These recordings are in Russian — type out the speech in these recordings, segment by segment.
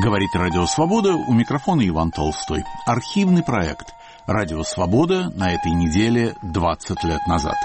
Говорит Радио Свобода, у микрофона Иван Толстой. Архивный проект Радио Свобода на этой неделе 20 лет назад.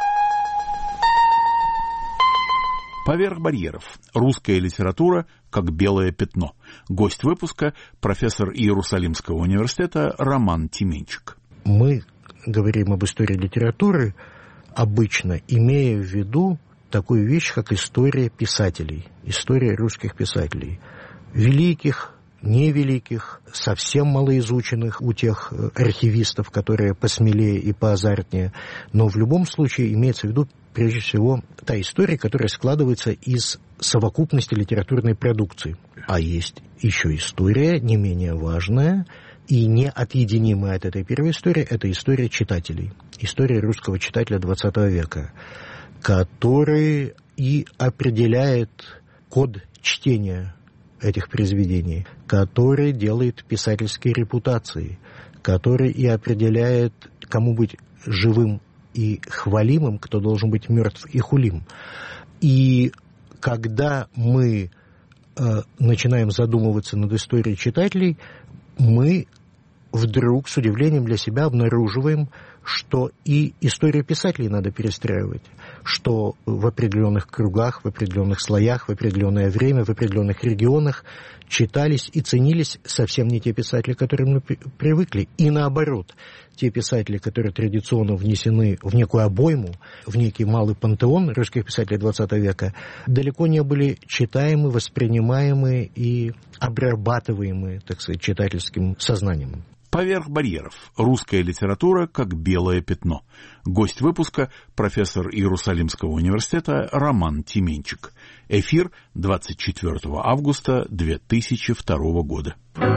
Поверх барьеров. Русская литература как белое пятно. Гость выпуска – профессор Иерусалимского университета Роман Тименчик. Мы говорим об истории литературы, обычно имея в виду такую вещь, как история писателей, история русских писателей. Великих, невеликих, совсем малоизученных у тех архивистов, которые посмелее и поазартнее. Но в любом случае имеется в виду, прежде всего, та история, которая складывается из совокупности литературной продукции. А есть еще история, не менее важная и неотъединимая от этой первой истории, это история читателей. История русского читателя XX века, который и определяет код чтения этих произведений, который делает писательские репутации, который и определяет, кому быть живым и хвалимым, кто должен быть мертв и хулим. И когда мы начинаем задумываться над историей читателей, мы вдруг с удивлением для себя обнаруживаем, что и историю писателей надо перестраивать, что в определенных кругах, в определенных слоях, в определенное время, в определенных регионах читались и ценились совсем не те писатели, к которым мы привыкли. И наоборот, те писатели, которые традиционно внесены в некую обойму, в некий малый пантеон русских писателей XX века, далеко не были читаемы, воспринимаемы и обрабатываемы, так сказать, читательским сознанием. Поверх барьеров. Русская литература как белое пятно. Гость выпуска – профессор Иерусалимского университета Роман Тименчик. Эфир 24 августа 2002 года.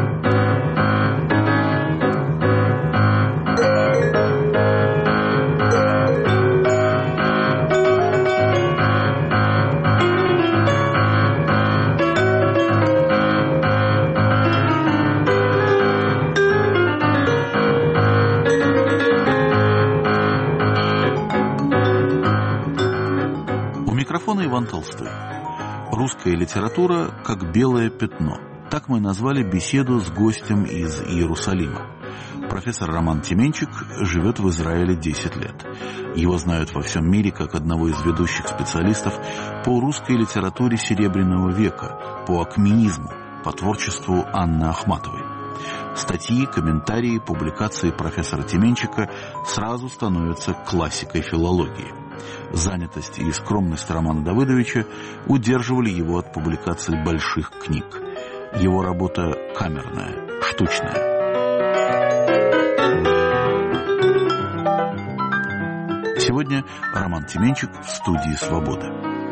Иван Толстой. Русская литература как белое пятно. Так мы назвали беседу с гостем из Иерусалима. Профессор Роман Тименчик живет в Израиле 10 лет. Его знают во всем мире как одного из ведущих специалистов по русской литературе Серебряного века, по акменизму, по творчеству Анны Ахматовой. Статьи, комментарии, публикации профессора Тименчика сразу становятся классикой филологии. Занятость и скромность Романа Давыдовича удерживали его от публикации больших книг. Его работа камерная, штучная. Сегодня Роман Тименчик в студии «Свободы».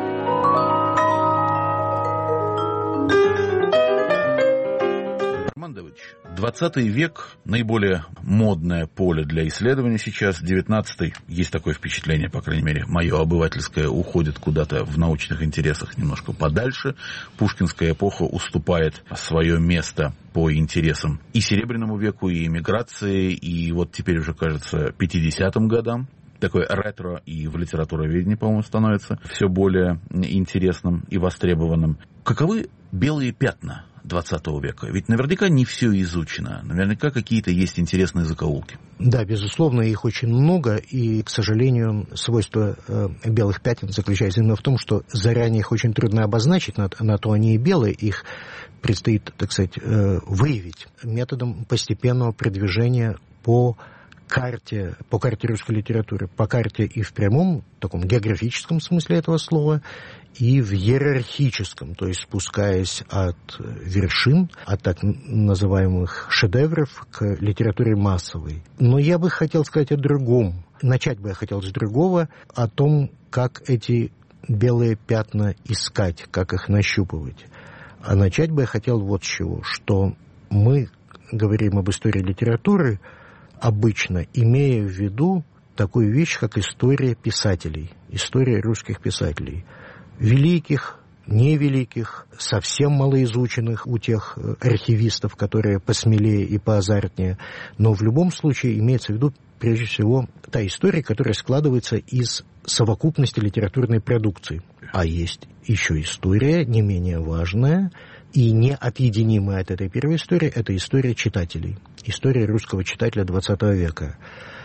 Роман Давыдович, 20 век – наиболее модное поле для исследования сейчас. 19-й, есть такое впечатление, по крайней мере, мое обывательское, уходит куда-то в научных интересах немножко подальше. Пушкинская эпоха уступает свое место по интересам и Серебряному веку, и эмиграции, и вот теперь уже, кажется, 50-м годам. Такое ретро и в литературоведении, по-моему, становится все более интересным и востребованным. Каковы белые пятна 20 века? Ведь наверняка не все изучено, наверняка какие-то есть интересные закоулки. Да, безусловно, их очень много, и, к сожалению, свойство белых пятен заключается именно в том, что заранее их очень трудно обозначить, на то они и белые, их предстоит, так сказать, выявить методом постепенного продвижения по карте русской литературы, по карте и в прямом, таком географическом смысле этого слова, и в иерархическом, то есть спускаясь от вершин, от так называемых шедевров к литературе массовой. Но я бы хотел сказать о другом. Начать бы я хотел с другого, о том, как эти белые пятна искать, как их нащупывать. А начать бы я хотел вот с чего, что мы говорим об истории литературы, обычно имея в виду такую вещь, как история писателей, история русских писателей. Великих, невеликих, совсем малоизученных у тех архивистов, которые посмелее и поазартнее. Но в любом случае имеется в виду, прежде всего та история, которая складывается из совокупности литературной продукции. А есть еще история, не менее важная и неотъединимая от этой первой истории, это история читателей. История русского читателя XX века,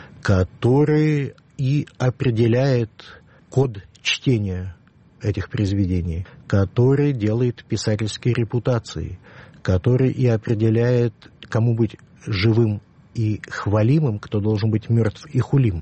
который и определяет код чтения этих произведений, который делает писательские репутации, который и определяет, кому быть живым и хвалимым, кто должен быть мертв и хулим.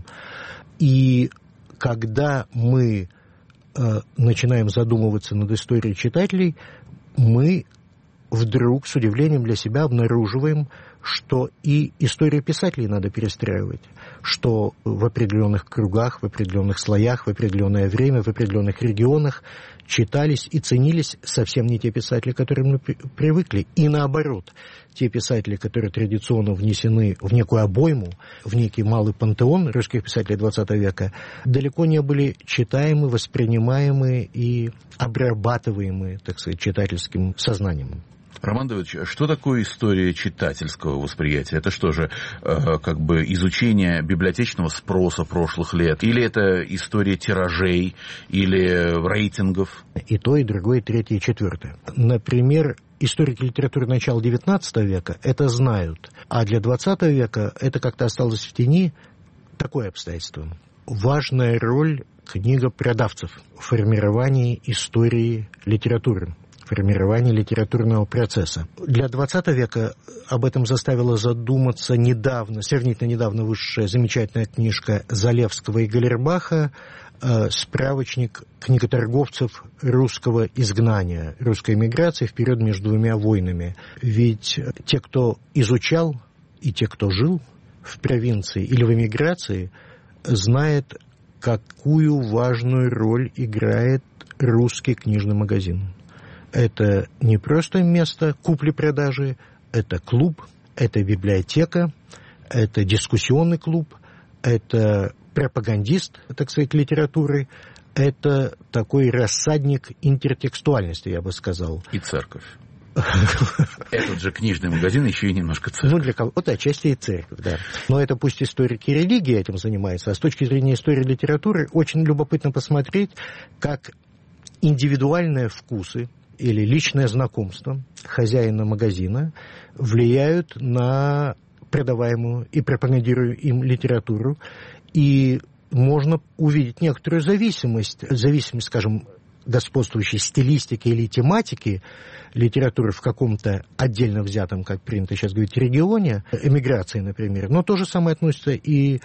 И когда мы начинаем задумываться над историей читателей, мы вдруг с удивлением для себя обнаруживаем, что и историю писателей надо перестраивать, что в определенных кругах, в определенных слоях, в определенное время, в определенных регионах читались и ценились совсем не те писатели, к которым мы привыкли. И наоборот, те писатели, которые традиционно внесены в некую обойму, в некий малый пантеон русских писателей XX века, далеко не были читаемы, воспринимаемы и обрабатываемы, так сказать, читательским сознанием. Роман Давыдович, что такое история читательского восприятия? Это что же, как бы изучение библиотечного спроса прошлых лет? Или это история тиражей, или рейтингов? И то, и другое, и третье, и четвертое. Например, историки литературы начала XIX века это знают, а для XX века это как-то осталось в тени. Такое обстоятельство. Важная роль книгопродавцев в формировании истории литературы, формирования литературного процесса. Для XX века об этом заставила задуматься сравнительно недавно вышедшая замечательная книжка Залевского и Галлербаха «Справочник книготорговцев русского изгнания, русской эмиграции в период между двумя войнами». Ведь те, кто изучал, и те, кто жил в провинции или в эмиграции, знают, какую важную роль играет русский книжный магазин. Это не просто место купли-продажи, это клуб, это библиотека, это дискуссионный клуб, это пропагандист, так сказать, литературы, это такой рассадник интертекстуальности, я бы сказал. И церковь. Этот же книжный магазин еще и немножко церковь. Ну, для кого-то отчасти и церковь, да. Но это пусть историки религии этим занимаются, а с точки зрения истории литературы очень любопытно посмотреть, как индивидуальные вкусы или личное знакомство хозяина магазина влияют на продаваемую и пропагандируемую им литературу. И можно увидеть некоторую зависимость, скажем, господствующей стилистики или тематики литературы в каком-то отдельно взятом, как принято сейчас говорить, регионе, эмиграции, например. Но то же самое относится и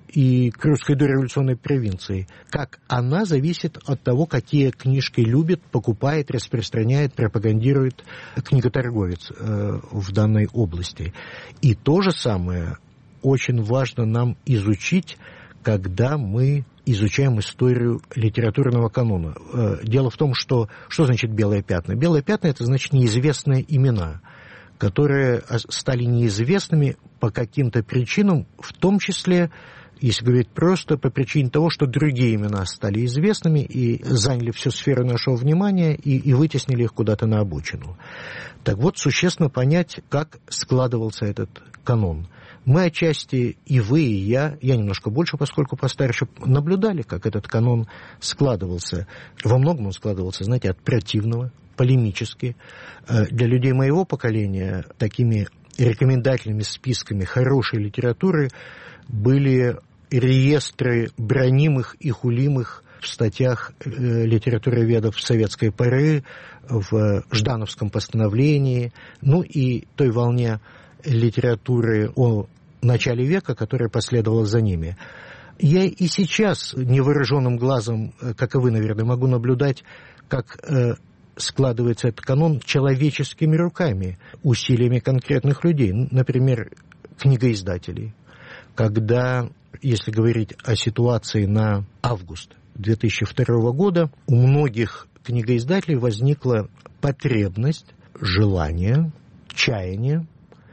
к русской дореволюционной провинции. Как она зависит от того, какие книжки любит, покупает, распространяет, пропагандирует книготорговец в данной области. И то же самое очень важно нам изучить, когда мы изучаем историю литературного канона. Дело в том, что значит белые пятна? Белые пятна – это значит неизвестные имена, которые стали неизвестными по каким-то причинам, в том числе, если говорить просто, по причине того, что другие имена стали известными и заняли всю сферу нашего внимания и вытеснили их куда-то на обочину. Так вот, существенно понять, как складывался этот канон. Мы отчасти, и вы, и я немножко больше, поскольку постарше, наблюдали, как этот канон складывался. Во многом он складывался, знаете, от противного, полемически. Для людей моего поколения такими рекомендательными списками хорошей литературы были реестры бранимых и хулимых в статьях литературоведов советской поры, в Ждановском постановлении, ну и той волне литературы о начале века, которая последовала за ними. Я и сейчас невооруженным глазом, как и вы, наверное, могу наблюдать, как складывается этот канон человеческими руками, усилиями конкретных людей, например, книгоиздателей. Когда, если говорить о ситуации на август 2002 года, у многих книгоиздателей возникла потребность, желание, чаяние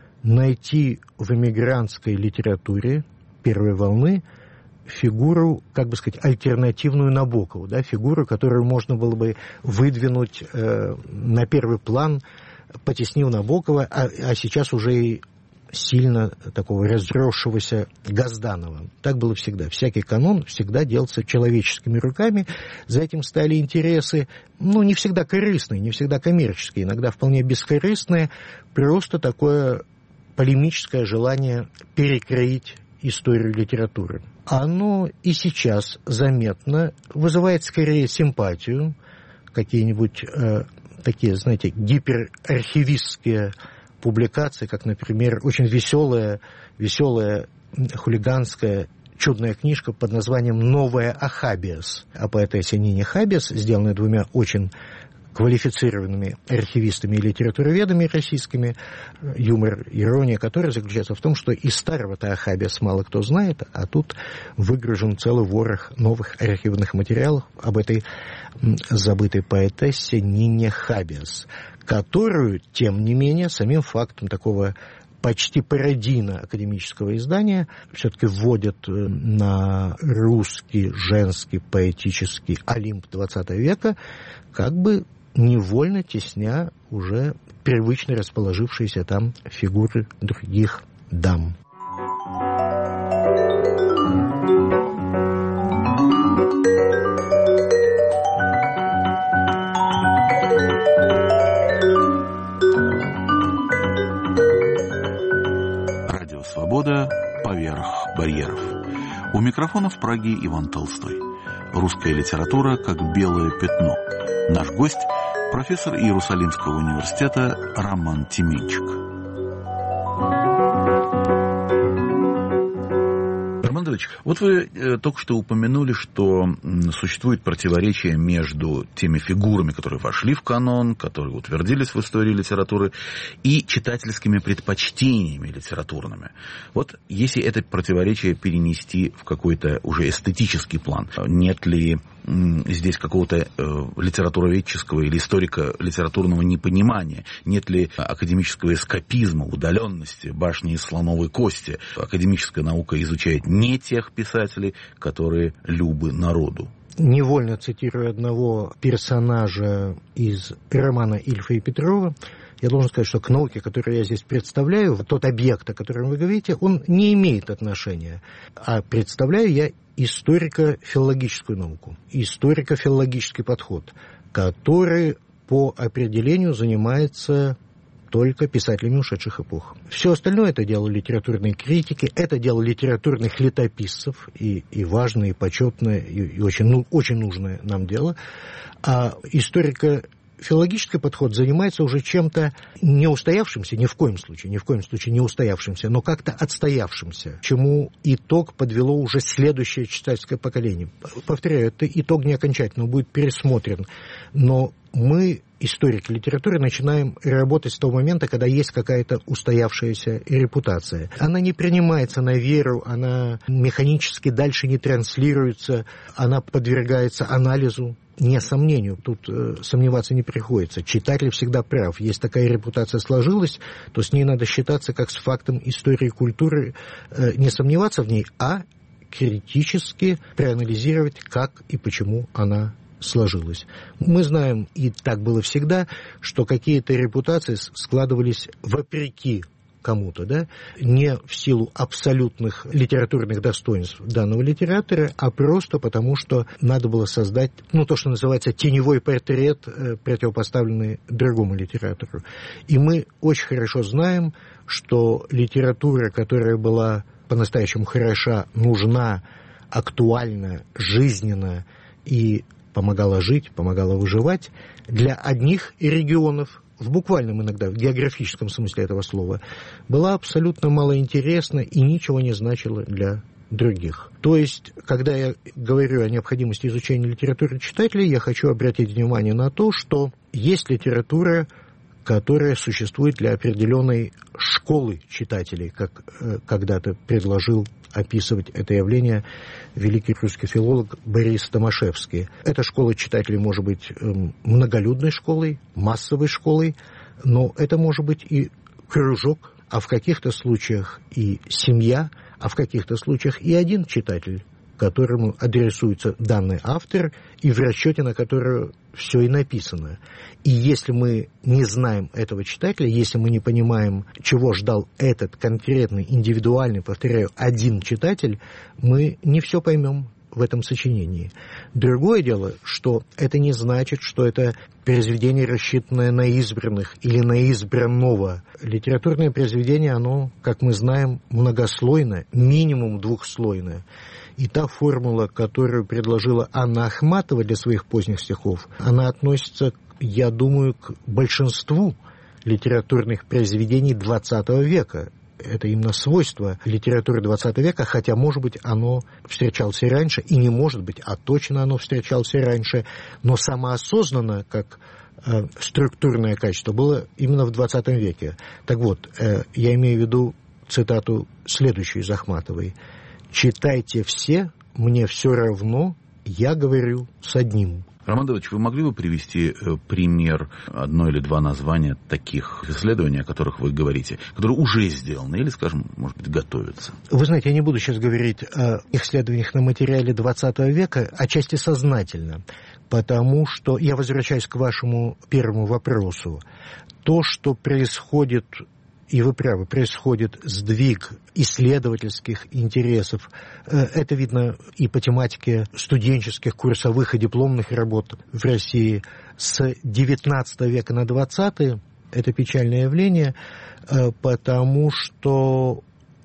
найти в эмигрантской литературе первой волны фигуру, как бы сказать, альтернативную Набокову, да, фигуру, которую можно было бы выдвинуть на первый план, потеснив Набокова, а сейчас уже и сильно такого разросшегося Госданова. Так было всегда. Всякий канон всегда делался человеческими руками. За этим стояли интересы, не всегда корыстные, не всегда коммерческие, иногда вполне бескорыстные, просто такое полемическое желание перекроить историю литературы. Оно и сейчас заметно вызывает скорее симпатию, какие-нибудь такие, знаете, гиперархивистские публикации, как, например, очень веселая, хулиганская, чудная книжка под названием «Новая Ахабиас» о поэтессе Нине Хабиас, сделанная двумя очень квалифицированными архивистами и литературоведами российскими, юмор, ирония которой заключается в том, что и старого-то Ахабиас мало кто знает, а тут выгружен целый ворох новых архивных материалов об этой забытой поэтессе Нине Хабиас, которую, тем не менее, самим фактом такого почти пародийно-академического издания все-таки вводят на русский женский поэтический Олимп XX века, как бы невольно тесня уже привычно расположившиеся там фигуры других дам. Радио «Свобода» поверх барьеров. У микрофона в Праге Иван Толстой. Русская литература как белое пятно. Наш гость – профессор Иерусалимского университета Роман Тименчик. Роман Андреевич, вот вы только что упомянули, что существует противоречие между теми фигурами, которые вошли в канон, которые утвердились в истории литературы, и читательскими предпочтениями литературными. Вот если это противоречие перенести в какой-то уже эстетический план, нет ли здесь какого-то литературоведческого или историко-литературного непонимания? Нет ли академического эскапизма, удаленности, башни из слоновой кости? Академическая наука изучает не тех писателей, которые любы народу. Невольно цитирую одного персонажа из романа Ильфа и Петрова. Я должен сказать, что к науке, которую я здесь представляю, тот объект, о котором вы говорите, он не имеет отношения. А представляю я историко-филологическую науку, историко-филологический подход, который по определению занимается только писателями ушедших эпох. Все остальное — это дело литературной критики, это дело литературных летописцев, и важное, и почетное, и очень нужное нам дело. А историко-филологический подход занимается уже чем-то не устоявшимся, ни в коем случае не устоявшимся, но как-то отстоявшимся, чему итог подвело уже следующее читательское поколение. Повторяю, это итог не окончательно, он будет пересмотрен, но мы, историки литературы, начинаем работать с того момента, когда есть какая-то устоявшаяся репутация. Она не принимается на веру, она механически дальше не транслируется, она подвергается анализу, не сомнению. Тут сомневаться не приходится. Читатель всегда прав. Если такая репутация сложилась, то с ней надо считаться как с фактом истории и культуры, не сомневаться в ней, а критически проанализировать, как и почему она сложилось. Мы знаем, и так было всегда, что какие-то репутации складывались вопреки кому-то, да, не в силу абсолютных литературных достоинств данного литератора, а просто потому, что надо было создать, то, что называется, теневой портрет, противопоставленный другому литератору. И мы очень хорошо знаем, что литература, которая была по-настоящему хороша, нужна, актуальна, жизненна и помогала жить, помогала выживать, для одних регионов, в буквальном иногда, в географическом смысле этого слова, была абсолютно малоинтересна и ничего не значила для других. То есть, когда я говорю о необходимости изучения литературы читателей, я хочу обратить внимание на то, что есть литература, которая существует для определенной школы читателей, как когда-то предложил описывать это явление великий русский филолог Борис Томашевский. Эта школа читателей может быть многолюдной школой, массовой школой, но это может быть и кружок, а в каких-то случаях и семья, а в каких-то случаях и один читатель которому адресуется данный автор, и в расчете на который все и написано. И если мы не знаем этого читателя, если мы не понимаем, чего ждал этот конкретный, индивидуальный, повторяю, один читатель, мы не все поймем в этом сочинении. Другое дело, что это не значит, что это произведение, рассчитанное на избранных или на избранного. Литературное произведение, оно, как мы знаем, многослойное, минимум двухслойное. И та формула, которую предложила Анна Ахматова для своих поздних стихов, она относится, я думаю, к большинству литературных произведений XX века. Это именно свойство литературы XX века, хотя, может быть, оно встречалось и раньше, и не может быть, а точно оно встречалось и раньше, но самоосознанно, как структурное качество, было именно в XX веке. Так вот, я имею в виду цитату следующую из Ахматовой. «Читайте все, мне все равно, я говорю с одним». Роман Давыдович, вы могли бы привести пример, одно или два названия таких исследований, о которых вы говорите, которые уже сделаны или, скажем, может быть, готовятся? Вы знаете, я не буду сейчас говорить о исследованиях на материале XX века, отчасти сознательно, потому что я возвращаюсь к вашему первому вопросу. То, что происходит, и вы правы, происходит сдвиг исследовательских интересов. Это видно и по тематике студенческих, курсовых и дипломных работ в России с XIX века на XX. Это печальное явление, потому что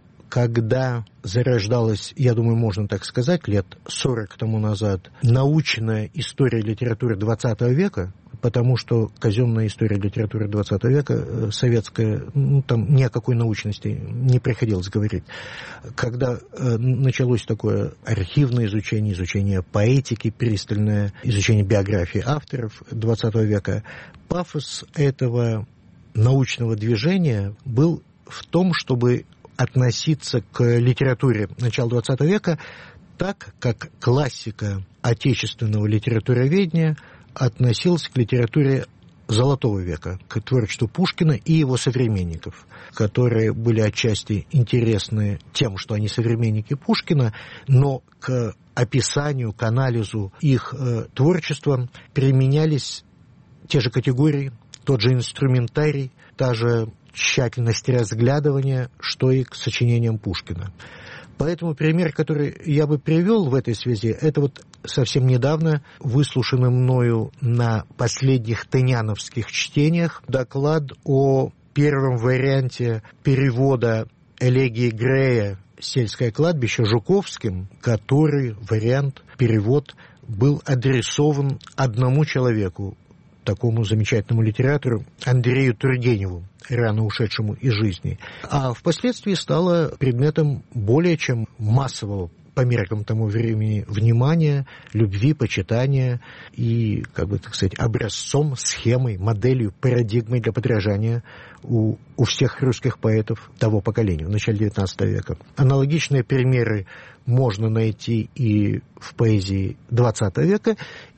когда зарождалась, я думаю, можно так сказать, лет 40 тому назад, научная история литературы XX века, потому что казенная история литературы XX века, советская, там ни о какой научности не приходилось говорить. Когда началось такое архивное изучение, изучение поэтики, пристальное изучение биографии авторов XX века, пафос этого научного движения был в том, чтобы относиться к литературе начала XX века так, как классика отечественного литературоведения относилась к литературе Золотого века, к творчеству Пушкина и его современников, которые были отчасти интересны тем, что они современники Пушкина, но к описанию, к анализу их творчества применялись те же категории, тот же инструментарий, та же тщательность разглядывания, что и к сочинениям Пушкина. Поэтому пример, который я бы привел в этой связи, это вот совсем недавно выслушанный мною на последних тыняновских чтениях доклад о первом варианте перевода элегии Грея «Сельское кладбище» Жуковским, который вариант, перевод, был адресован одному человеку, такому замечательному литератору Андрею Тургеневу, рано ушедшему из жизни, а впоследствии стало предметом более чем массового по меркам тому времени внимания, любви, почитания и, как бы так сказать, образцом, схемой, моделью, парадигмой для подражания у всех русских поэтов того поколения в начале XIX века. Аналогичные примеры можно найти и в поэзии XX века,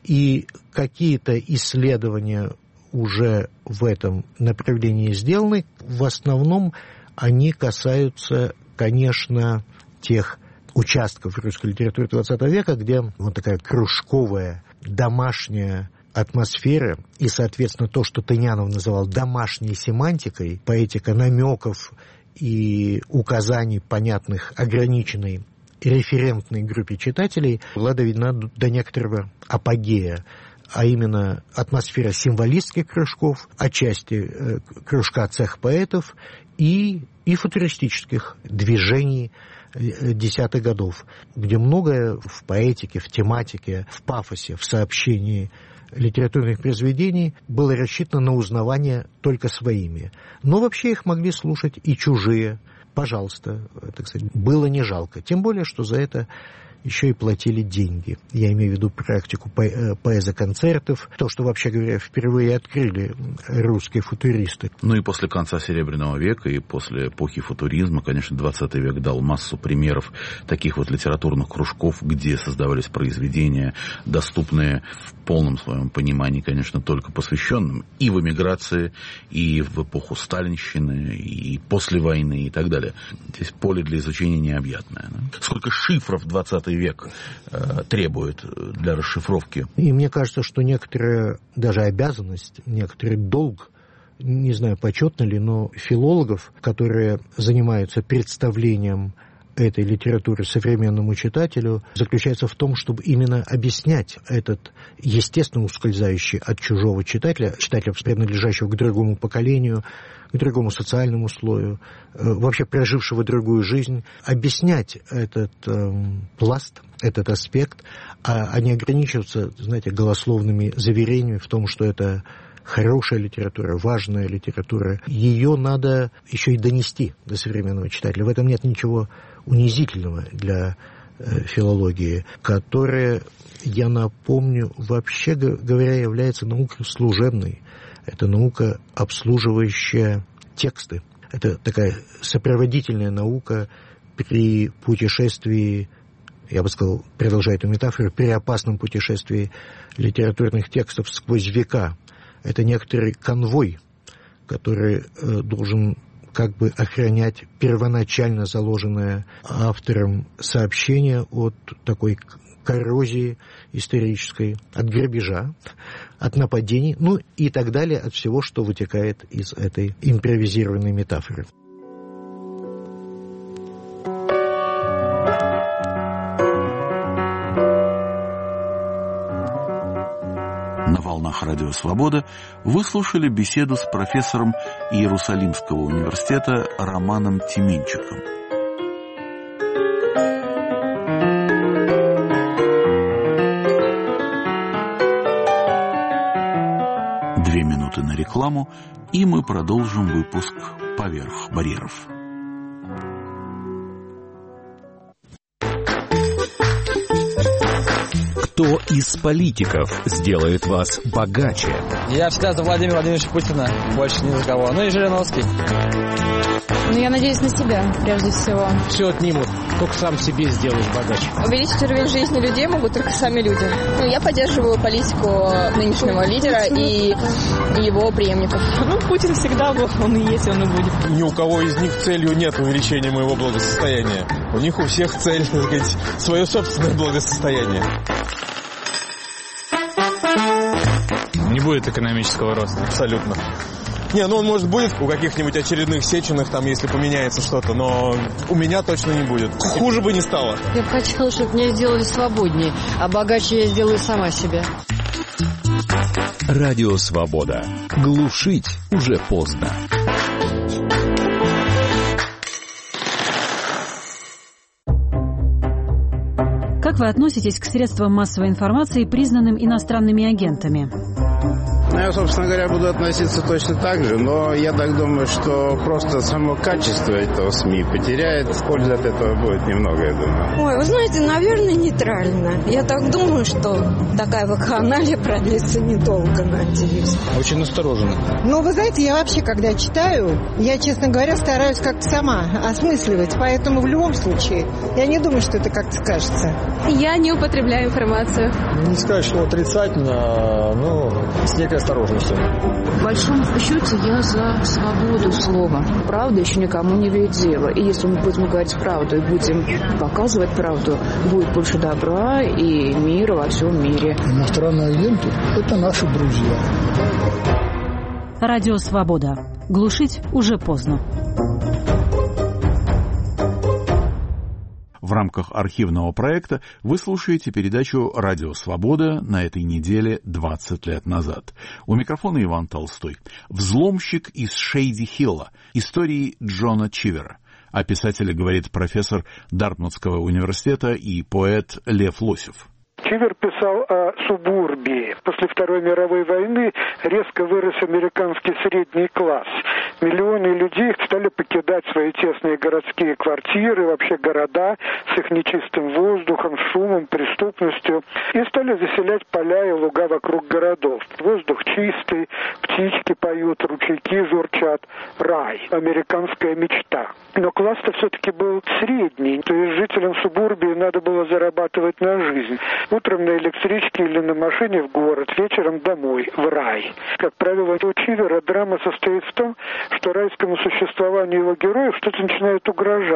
и какие-то исследования уже в этом направлении сделаны. В основном они касаются, конечно, тех участков русской литературы XX века, где вот такая кружковая, домашняя атмосфера и, соответственно, то, что Тынянов называл домашней семантикой, поэтика намеков и указаний, понятных ограниченной референтной группе читателей, была доведена до некоторого апогея, а именно атмосфера символистских кружков, отчасти кружка цех поэтов и футуристических движений десятых годов, где многое в поэтике, в тематике, в пафосе, в сообщении литературных произведений было рассчитано на узнавание только своими. Но вообще их могли слушать и чужие. Пожалуйста, так сказать, было не жалко. Тем более, что за это еще и платили деньги. Я имею в виду практику поэзоконцертов, то, что, вообще говоря, впервые открыли русские футуристы. Ну и после конца Серебряного века и после эпохи футуризма, конечно, 20 век дал массу примеров таких вот литературных кружков, где создавались произведения, доступные в полном своем понимании, конечно, только посвященным и в эмиграции, и в эпоху сталинщины, и после войны, и так далее. Здесь поле для изучения необъятное. Да? Сколько шифров 20 целый век требует для расшифровки. И мне кажется, что некоторая даже обязанность, некоторый долг, не знаю, почетно ли, но филологов, которые занимаются представлением этой литературы современному читателю, заключается в том, чтобы именно объяснять этот естественно ускользающий от чужого читателя, принадлежащего к другому поколению, к другому социальному слою, вообще прожившего другую жизнь, объяснять этот пласт, этот аспект, а не ограничиваться, знаете, голословными заверениями в том, что это хорошая литература, важная литература. Ее надо еще и донести до современного читателя. В этом нет ничего унизительного для филологии, которая, я напомню, вообще говоря, является наукой служебной. Это наука, обслуживающая тексты. Это такая сопроводительная наука при путешествии, я бы сказал, продолжая эту метафору, при опасном путешествии литературных текстов сквозь века. Это некоторый конвой, который должен как бы охранять первоначально заложенное автором сообщение от такой коррозии исторической, от грабежа, от нападений, ну и так далее, от всего, что вытекает из этой импровизированной метафоры. На волнах Радио Свобода вы слушали беседу с профессором Иерусалимского университета Романом Тименчиком. Две минуты на рекламу, и мы продолжим выпуск «Поверх барьеров». Кто из политиков сделает вас богаче? Я всегда за Владимира Владимировича Путина, больше ни за кого. Ну и Жириновский. Ну, я надеюсь на себя, прежде всего. Все отнимут, только сам себе сделаешь богаче. Увеличить уровень жизни людей могут только сами люди. Ну, я поддерживаю политику нынешнего лидера и его преемников. Ну, Путин всегда был, он и есть, он и будет. Ни у кого из них целью нет увеличения моего благосостояния. У них у всех цель, так сказать, свое собственное благосостояние. Не будет экономического роста. Абсолютно. Не, ну он, может, будет у каких-нибудь очередных Сеченых, там, если поменяется что-то, но у меня точно не будет. Хуже бы не стало. Я бы хотела, чтобы меня сделали свободнее, а богаче я сделаю сама себя. Радио Свобода. Глушить уже поздно. Как вы относитесь к средствам массовой информации, признанным иностранными агентами? Я, собственно говоря, буду относиться точно так же, но я так думаю, что просто само качество этого СМИ потеряет. Пользы от этого будет немного, я думаю. Ой, вы знаете, наверное, нейтрально. Я так думаю, что такая вакханалия продлится недолго, надеюсь. Очень настороженно. Ну, вы знаете, я вообще, когда читаю, я, честно говоря, стараюсь как-то сама осмысливать, поэтому в любом случае я не думаю, что это как-то скажется. Я не употребляю информацию. Не сказать, что отрицательно, но с некой осторожностью. В большом счете я за свободу слова. Правда еще никому не имеет дела. И если мы будем говорить правду и будем показывать правду, будет больше добра и мира во всем мире. Иностранные агенты – это наши друзья. Радио Свобода. Глушить уже поздно. В рамках архивного проекта вы слушаете передачу «Радио Свобода» на этой неделе 20 лет назад. У микрофона Иван Толстой. «Взломщик из Шейди-Хилла. Истории Джона Чивера». О писателе говорит профессор Дартмутского университета и поэт Лев Лосев. Чивер писал о субурбии. После Второй мировой войны резко вырос американский средний класс. Миллионы людей стали покидать свои тесные городские квартиры, вообще города с их нечистым воздухом, шумом, преступностью, и стали заселять поля и луга вокруг городов. Воздух чистый, птички поют, ручейки журчат. Рай, американская мечта. Но класс-то все-таки был средний, то есть жителям субурбии надо было зарабатывать на жизнь. Утром на электричке или на машине в город, вечером домой, в рай. Как правило, у Чивера драма состоит в том, что райскому существованию его героев что-то начинает угрожать.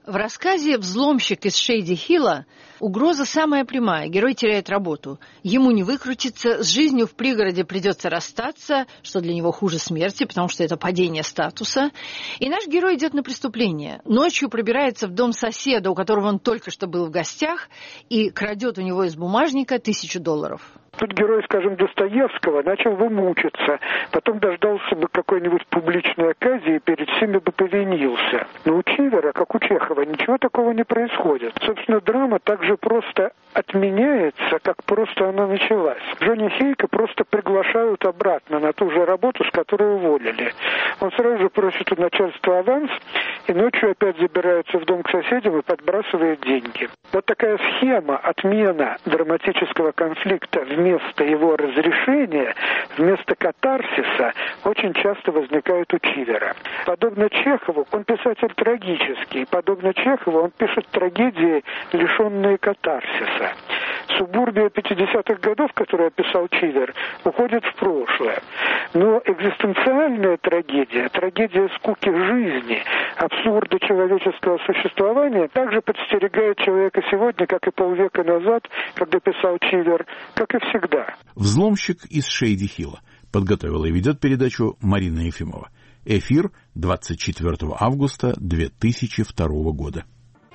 В рассказе «Взломщик из Шейди-Хилла» угроза самая прямая. Герой теряет работу. Ему не выкрутиться, с жизнью в пригороде придется расстаться, что для него хуже смерти, потому что это падение статуса. И наш герой идет на преступление. Ночью пробирается в дом соседа, у которого он только что был в гостях, и крадет у него из бумажника $1000. Тут герой, скажем, Достоевского начал бы мучиться, потом дождался бы какой-нибудь публичной оказии и перед всеми бы повинился. Но у Чивера, как у Чехова, ничего такого не происходит. Собственно, драма так же просто отменяется, как просто она началась. Джонни Хейка просто приглашают обратно на ту же работу, с которой уволили. Он сразу же просит у начальства аванс и ночью опять забирается в дом к соседям и подбрасывает деньги. Вот такая схема отмена драматического конфликта вместо его разрешения, вместо катарсиса, очень часто возникает у Чивера. Подобно Чехову, он писатель трагический. Подобно Чехову, он пишет трагедии, лишенные катарсиса. Субурбия 50-х годов, которую описал Чивер, уходит в прошлое. Но экзистенциальная трагедия, трагедия скуки жизни, абсурда человеческого существования также подстерегает человека сегодня, как и полвека назад, когда писал Чивер, как и всегда. «Взломщик из Шейди-Хилла». Подготовила и ведет передачу Марина Ефимова. Эфир 24 августа 2002 года.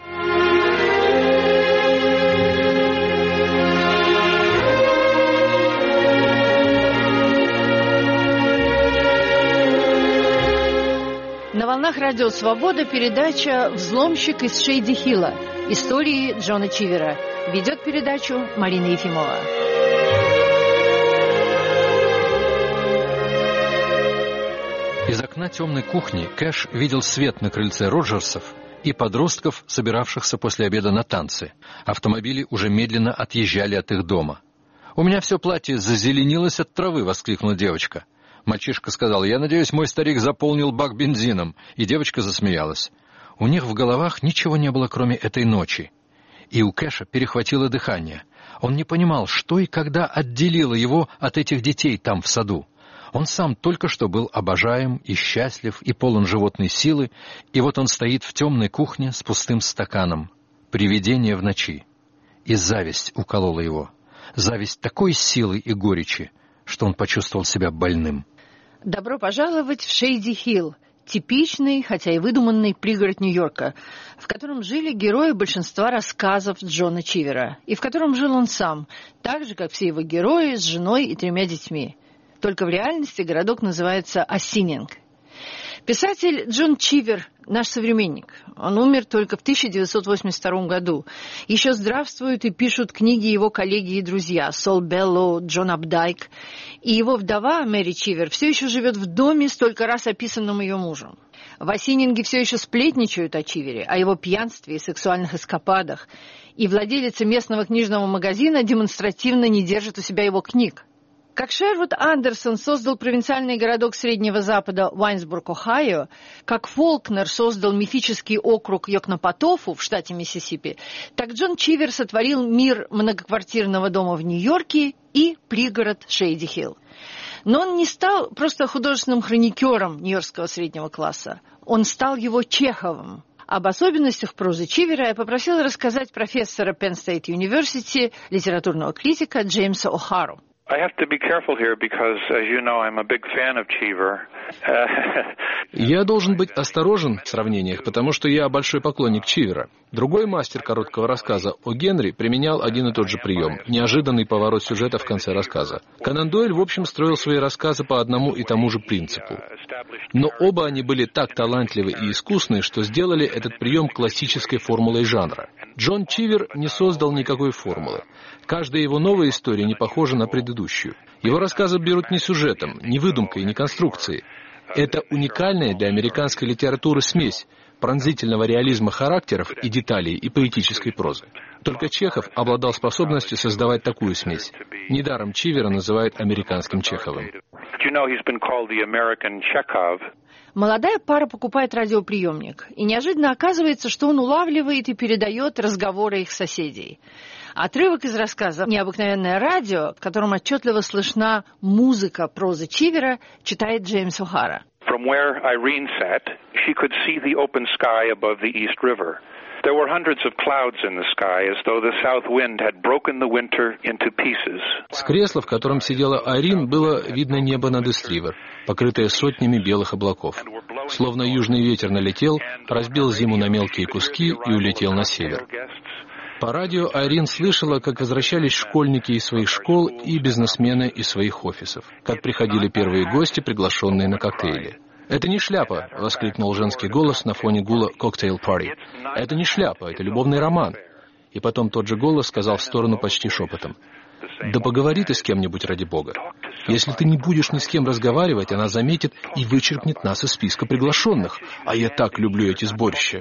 На волнах радио «Свобода» передача «Взломщик из Шейди-Хилла». Истории Джона Чивера. Ведет передачу Марина Ефимова. Из окна темной кухни Кэш видел свет на крыльце Роджерсов и подростков, собиравшихся после обеда на танцы. Автомобили уже медленно отъезжали от их дома. «У меня все платье зазеленилось от травы», — воскликнула девочка. Мальчишка сказал: «Я надеюсь, мой старик заполнил бак бензином», и девочка засмеялась. У них в головах ничего не было, кроме этой ночи. И у Кэша перехватило дыхание. Он не понимал, что и когда отделило его от этих детей там, в саду. Он сам только что был обожаем и счастлив, и полон животной силы, и вот он стоит в темной кухне с пустым стаканом. Привидение в ночи. И зависть уколола его. Зависть такой силы и горечи, что он почувствовал себя больным. Добро пожаловать в Шейди-Хилл, типичный, хотя и выдуманный пригород Нью-Йорка, в котором жили герои большинства рассказов Джона Чивера, и в котором жил он сам, так же, как все его герои, с женой и 3 детьми. Только в реальности городок называется Осининг. Писатель Джон Чивер – наш современник. Он умер только в 1982 году. Еще здравствуют и пишут книги его коллеги и друзья Сол Беллоу, Джон Апдайк. И его вдова Мэри Чивер все еще живет в доме, столько раз описанном ее мужем. В Осининге все еще сплетничают о Чивере, о его пьянстве и сексуальных эскападах. И владелица местного книжного магазина демонстративно не держит у себя его книг. Как Шервуд Андерсон создал провинциальный городок Среднего Запада Уайнсбург, Ohio, как Фолкнер создал мифический округ Йокнапатофу в штате Миссисипи, так Джон Чивер сотворил мир многоквартирного дома в Нью-Йорке и пригород Шейди-Хилл. Но он не стал просто художественным хроникером нью-йоркского среднего класса. Он стал его Чеховым. Об особенностях прозы Чивера я попросила рассказать профессора Penn State University, литературного критика Джеймса О'Хару. I have to be careful here because, as you know, I'm a big fan of Cheever. Я должен быть осторожен в сравнениях, потому что я большой поклонник Чивера. Другой мастер короткого рассказа О. Генри применял один и тот же прием – неожиданный поворот сюжета в конце рассказа. Конан Дойль, в общем, строил свои рассказы по одному и тому же принципу. Но оба они были так талантливы и искусны, что сделали этот прием классической формулой жанра. Джон Чивер не создал никакой формулы. Каждая его новая история не похожа на предыдущую. Его рассказы берут не сюжетом, не выдумкой, не конструкцией. Это уникальная для американской литературы смесь пронзительного реализма характеров и деталей и поэтической прозы. Только Чехов обладал способностью создавать такую смесь. Недаром Чивера называют американским Чеховым. Молодая пара покупает радиоприемник, и неожиданно оказывается, что он улавливает и передает разговоры их соседей. Отрывок из рассказа «Необыкновенное радио», в котором отчетливо слышна музыка прозы Чивера, читает Джеймс О'Хара. From where Irene sat, she could see the open sky above the East River. There were hundreds of clouds in the sky, as though the south wind had broken the winter into pieces. С кресла, в котором сидела Айрин, было видно небо над Истривер, покрытое сотнями белых облаков. Словно южный ветер налетел, разбил зиму на мелкие куски и улетел на север. По радио Айрин слышала, как возвращались школьники из своих школ и бизнесмены из своих офисов, как приходили первые гости, приглашенные на коктейли. «Это не шляпа!» — воскликнул женский голос на фоне гула «Коктейл-парти». «Это не шляпа, это любовный роман!» И потом тот же голос сказал в сторону почти шепотом: «Да поговори ты с кем-нибудь, ради Бога. Если ты не будешь ни с кем разговаривать, она заметит и вычеркнет нас из списка приглашенных. А я так люблю эти сборища».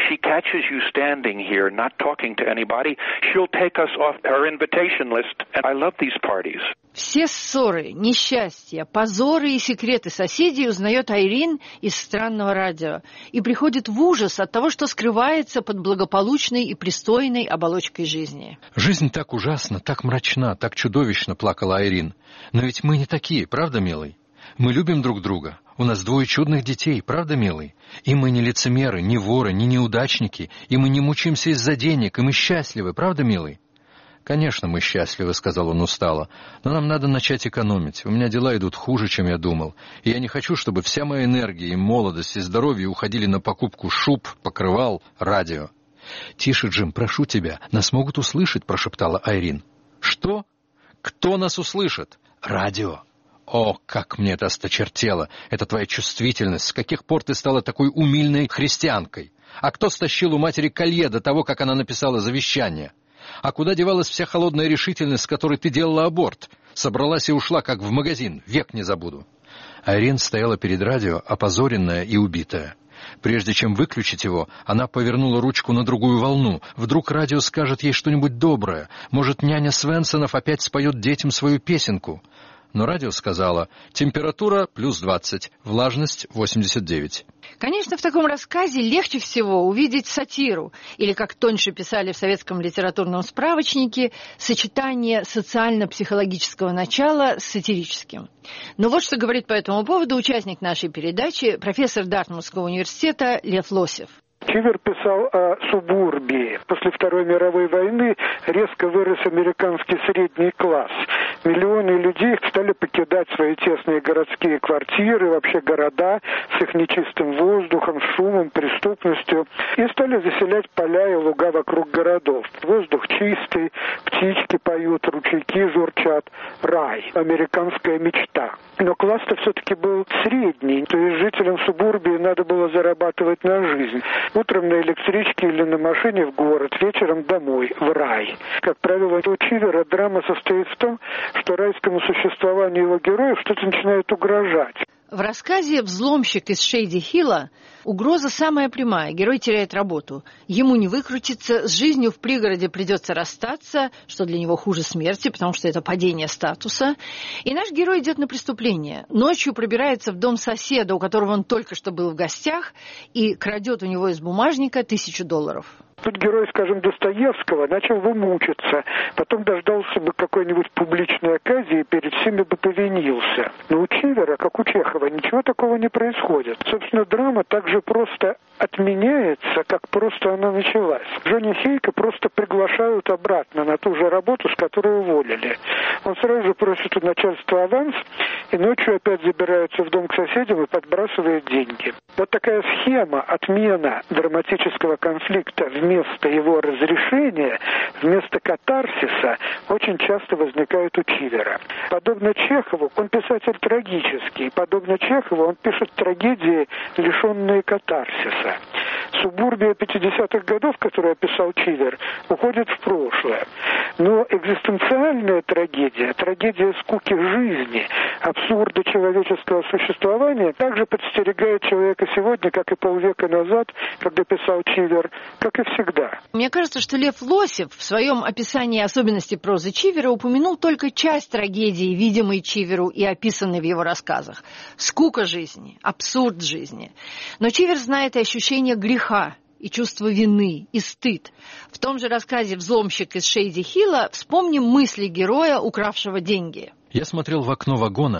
Все ссоры, несчастья, позоры и секреты соседей узнает Айрин из странного радио и приходит в ужас от того, что скрывается под благополучной и пристойной оболочкой жизни. «Жизнь так ужасна, так мрачна, так чудовищно», — плакала Айрин. «Но ведь мы не такие, правда, милый? Мы любим друг друга. У нас 2 чудных детей, правда, милый? И мы не лицемеры, не воры, не неудачники, и мы не мучимся из-за денег, и мы счастливы, правда, милый?» «Конечно, мы счастливы», — сказал он устало, «но нам надо начать экономить. У меня дела идут хуже, чем я думал, и я не хочу, чтобы вся моя энергия и молодость и здоровье уходили на покупку шуб, покрывал, радио». «Тише, Джим, прошу тебя, нас могут услышать», — прошептала Айрин. «Что? Кто нас услышит?» «Радио». «О, как мне это осточертело! Это твоя чувствительность! С каких пор ты стала такой умильной христианкой? А кто стащил у матери колье до того, как она написала завещание? А куда девалась вся холодная решительность, с которой ты делала аборт? Собралась и ушла, как в магазин, век не забуду». Айрин стояла перед радио, опозоренная и убитая. Прежде чем выключить его, она повернула ручку на другую волну. Вдруг радио скажет ей что-нибудь доброе. Может, няня Свенсонов опять споет детям свою песенку. Но радио сказала: температура плюс 20, влажность 89. Конечно, в таком рассказе легче всего увидеть сатиру, или, как тоньше писали в советском литературном справочнике, сочетание социально-психологического начала с сатирическим. Но вот что говорит по этому поводу участник нашей передачи, профессор Дартмутского университета Лев Лосев. Чивер писал о субурбии. После Второй мировой войны резко вырос американский средний класс. Миллионы людей стали покидать свои тесные городские квартиры, вообще города с их нечистым воздухом, шумом, преступностью, и стали заселять поля и луга вокруг городов. Воздух чистый, птички поют, ручейки журчат. Рай, американская мечта. Но класс-то все-таки был средний, то есть жителям субурбии надо было зарабатывать на жизнь. Утром на электричке или на машине в город, вечером домой, в рай. Как правило, у Чивера драма состоит в том, что райскому существованию его героев что-то начинает угрожать. В рассказе «Взломщик из Шейди-Хилла» угроза самая прямая. Герой теряет работу. Ему не выкрутиться, с жизнью в пригороде придется расстаться, что для него хуже смерти, потому что это падение статуса. И наш герой идет на преступление. Ночью пробирается в дом соседа, у которого он только что был в гостях, и крадет у него из бумажника $1000. Тут герой, скажем, Достоевского начал бы мучиться, потом дождался бы какой-нибудь публичной оказии и перед всеми бы повинился. Но у Чивера, как у Чехова, ничего такого не происходит. Собственно, драма так же просто отменяется, как просто она началась. Джонни Хейка просто приглашают обратно на ту же работу, с которой уволили. Он сразу же просит у начальства аванс и ночью опять забирается в дом к соседям и подбрасывает деньги. Вот такая схема отмена драматического конфликта вместо его разрешения, вместо катарсиса, очень часто возникает у Чивера. Подобно Чехову, он писатель трагический. Подобно Чехову, он пишет трагедии, лишенные катарсиса. Субурбия 50-х годов, которую описал Чивер, уходит в прошлое. Но экзистенциальная трагедия, трагедия скуки жизни, абсурда человеческого существования также подстерегает человека сегодня, как и полвека назад, когда писал Чивер, как и всегда. Мне кажется, что Лев Лосев в своем описании особенностей прозы Чивера упомянул только часть трагедии, видимой Чиверу и описанной в его рассказах. Скука жизни, абсурд жизни. Но Чивер знает и ощущение греха, и чувство вины, и стыд. В том же рассказе «Взломщик из Шейди-Хилла» вспомним мысли героя, укравшего деньги. Я смотрел в окно вагона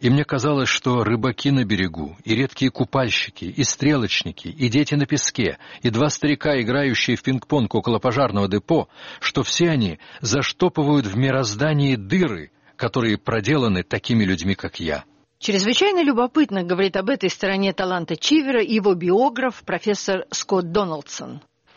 И мне казалось, что рыбаки на берегу, и редкие купальщики, и стрелочники, и дети на песке, и 2 старика, играющие в пинг-понг около пожарного депо, что все они заштопывают в мироздании дыры, которые проделаны такими людьми, как я. Чрезвычайно любопытно говорит об этой стороне таланта Чивера и его биограф профессор Скотт Дональдсон.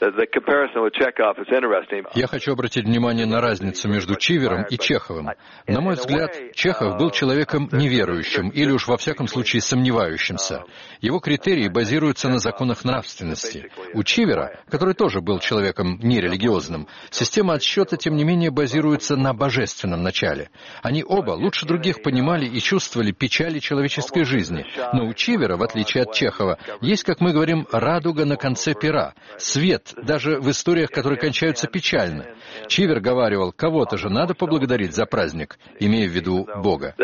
Я хочу обратить внимание на разницу между Чивером и Чеховым. На мой взгляд, Чехов был человеком неверующим или уж во всяком случае сомневающимся. Его критерии базируются на законах нравственности. У Чивера, который тоже был человеком нерелигиозным, система отсчета, тем не менее, базируется на божественном начале. Они оба лучше других понимали и чувствовали печали человеческой жизни. Но у Чивера, в отличие от Чехова, есть, как мы говорим, радуга на конце пера, свет, даже в историях, которые кончаются печально. Чивер говаривал, кого-то же надо поблагодарить за праздник, имея в виду Бога.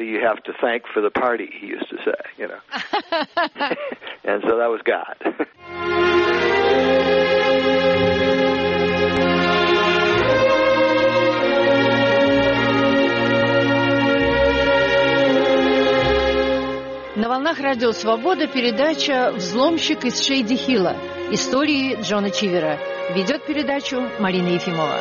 На волнах Радио Свобода передача «Взломщик из Шейди-Хилла. Истории Джона Чивера». Ведет передачу Марина Ефимова.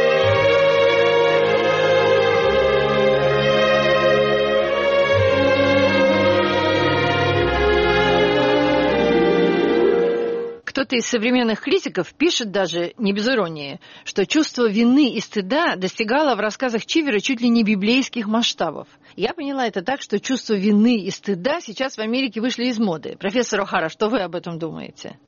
Кто-то из современных критиков пишет даже, не без иронии, что чувство вины и стыда достигало в рассказах Чивера чуть ли не библейских масштабов. Я поняла это так, что чувство вины и стыда сейчас в Америке вышли из моды. Профессор О'Хара, что вы об этом думаете?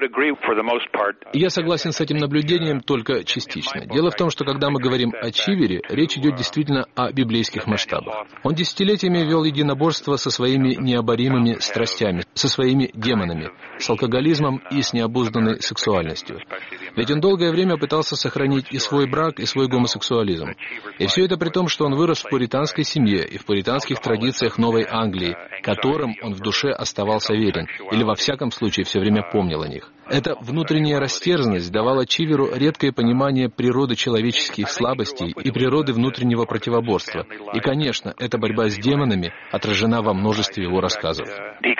Я согласен с этим наблюдением только частично. Дело в том, что когда мы говорим о Чивере, речь идет действительно о библейских масштабах. Он десятилетиями вел единоборство со своими необоримыми страстями, со своими демонами, с алкоголизмом и с необузданной сексуальностью. Ведь он долгое время пытался сохранить и свой брак, и свой гомосексуализм. И все это при том, что он вырос в пуританской семье и в пуританских традициях Новой Англии, которым он в душе оставался верен, или во всяком случае все время помнил о них. Эта внутренняя растерзанность давала Чиверу редкое понимание природы человеческих слабостей и природы внутреннего противоборства. И, конечно, эта борьба с демонами отражена во множестве его рассказов.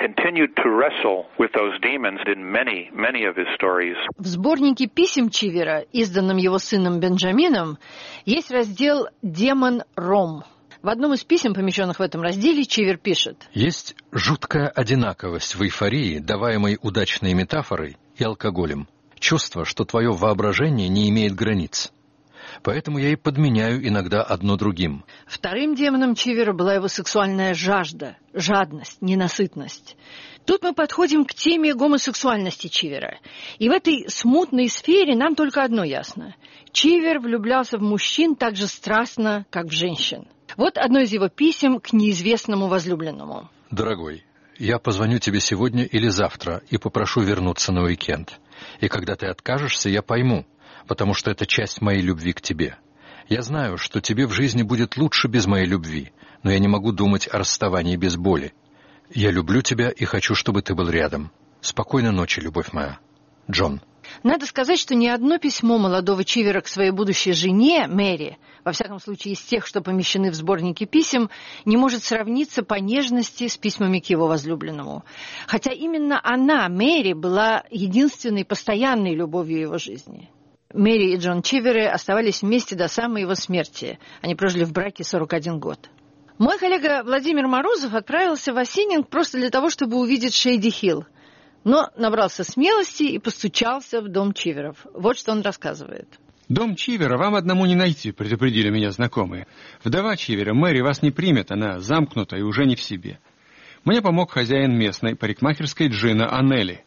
В сборнике писем Чивера, изданном его сыном Бенджамином, есть раздел «Демон Ром». В одном из писем, помещенных в этом разделе, Чивер пишет: «Есть жуткая одинаковость в эйфории, даваемой удачной метафорой, и алкоголем. Чувство, что твое воображение не имеет границ. Поэтому я и подменяю иногда одно другим». Вторым демоном Чивера была его сексуальная жажда, жадность, ненасытность. Тут мы подходим к теме гомосексуальности Чивера. И в этой смутной сфере нам только одно ясно. Чивер влюблялся в мужчин так же страстно, как в женщин. Вот одно из его писем к неизвестному возлюбленному. «Дорогой, я позвоню тебе сегодня или завтра и попрошу вернуться на уикенд. И когда ты откажешься, я пойму, потому что это часть моей любви к тебе. Я знаю, что тебе в жизни будет лучше без моей любви, но я не могу думать о расставании без боли. Я люблю тебя и хочу, чтобы ты был рядом. Спокойной ночи, любовь моя. Джон». Надо сказать, что ни одно письмо молодого Чивера к своей будущей жене, Мэри, во всяком случае из тех, что помещены в сборнике писем, не может сравниться по нежности с письмами к его возлюбленному. Хотя именно она, Мэри, была единственной постоянной любовью его жизни. Мэри и Джон Чиверы оставались вместе до самой его смерти. Они прожили в браке 41 год. Мой коллега Владимир Морозов отправился в Осининг просто для того, чтобы увидеть Шейди-Хилл. Но набрался смелости и постучался в дом Чиверов. Вот что он рассказывает. «Дом Чивера вам одному не найти», — предупредили меня знакомые. «Вдова Чивера, Мэри, вас не примет, она замкнута и уже не в себе». Мне помог хозяин местной парикмахерской Джина Аннелли.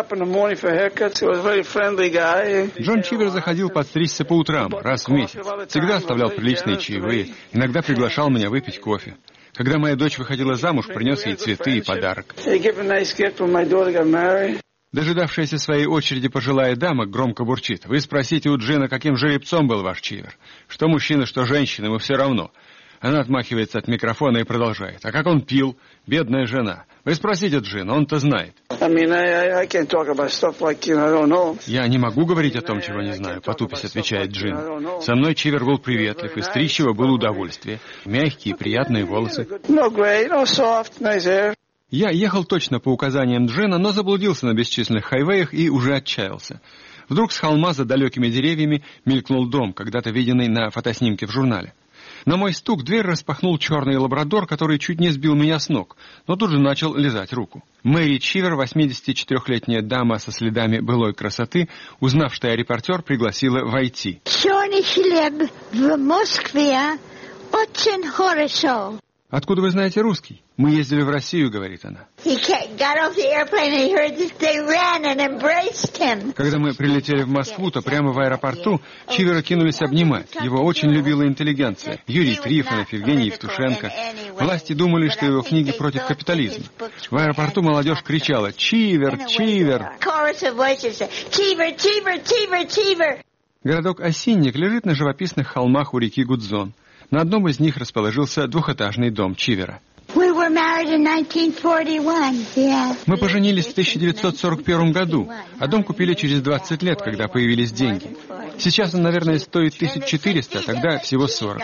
Джон Чивер заходил подстричься по утрам, раз в месяц. Всегда оставлял приличные чаевые, иногда приглашал меня выпить кофе. Когда моя дочь выходила замуж, принес ей цветы и подарок. Дожидавшаяся своей очереди пожилая дама громко бурчит. «Вы спросите у Джина, каким жеребцом был ваш Чивер? Что мужчина, что женщина, ему все равно». Она отмахивается от микрофона и продолжает. «А как он пил? Бедная жена. Вы спросите Джина, он-то знает». Я не могу говорить о том, чего не знаю, потупясь отвечает Джин. Со мной Чивер был приветлив, и стричь было удовольствие. Мягкие, приятные волосы. Я ехал точно по указаниям Джина, но заблудился на бесчисленных хайвеях и уже отчаялся. Вдруг с холма за далекими деревьями мелькнул дом, когда-то виденный на фотоснимке в журнале. На мой стук дверь распахнул черный лабрадор, который чуть не сбил меня с ног, но тут же начал лизать руку. Мэри Чивер, 84-летняя дама со следами былой красоты, узнав, что я репортер, пригласила войти. В Москве очень хорошо. «Откуда вы знаете русский? Мы ездили в Россию», — говорит она. Когда мы прилетели в Москву, то прямо в аэропорту Чивера кинулись обнимать. Его очень любила интеллигенция. Юрий Трифонов, Евгений Евтушенко. Власти думали, что его книги против капитализма. В аэропорту молодежь кричала «Чивер! Чивер!». Городок Осинник лежит на живописных холмах у реки Гудзон. На одном из них расположился двухэтажный дом Чивера. Мы поженились в 1941 году, а дом купили через 20 лет, когда появились деньги. Сейчас он, наверное, стоит 1400, тогда всего 40.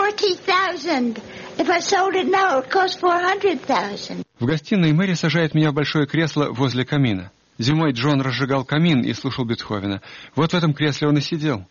В гостиной Мэри сажает меня в большое кресло возле камина. Зимой Джон разжигал камин и слушал Бетховена. Вот в этом кресле он и сидел.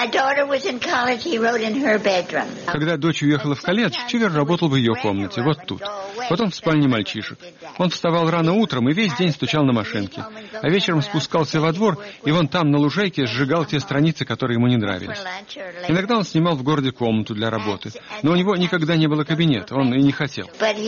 Когда дочь уехала в колледж, Чивер работал в ее комнате, вот тут. Потом в спальне мальчишек. Он вставал рано утром и весь день стучал на машинке. А вечером спускался во двор, и вон там, на лужайке, сжигал те страницы, которые ему не нравились. Иногда он снимал в городе комнату для работы, но у него никогда не было кабинета, он и не хотел.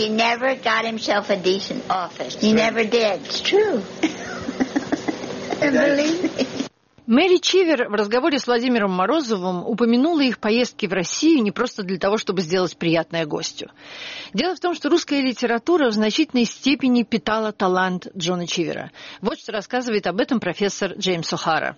Мэри Чивер в разговоре с Владимиром Морозовым упомянула их поездки в Россию не просто для того, чтобы сделать приятное гостю. Дело в том, что русская литература в значительной степени питала талант Джона Чивера. Вот что рассказывает об этом профессор Джеймс О'Хара.